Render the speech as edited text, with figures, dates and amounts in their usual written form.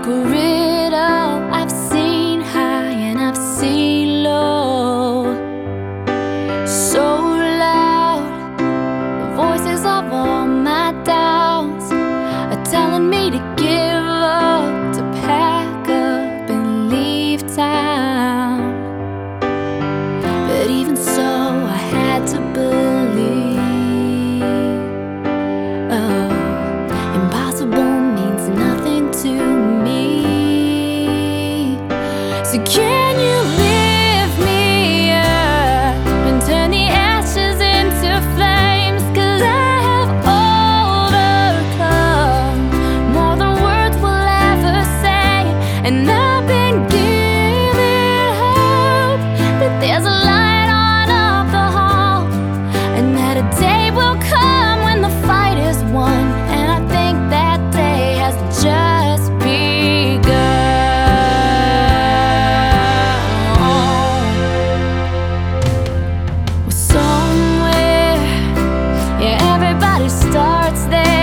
conquer it all. I've seen high and I've seen low. So loud, the voices of all my doubts are telling me to give up, to pack up and leave town. But even so, I had to believe. Oh, impossible means nothing to me. So can you lift me up and turn the ashes into flames? 'Cause I have overcome more than words will ever say. And I've been given hope that there's a light on up the hall, and that a day will come when the fight is won. And I think that day has just begun. Well, somewhere, yeah, everybody starts there.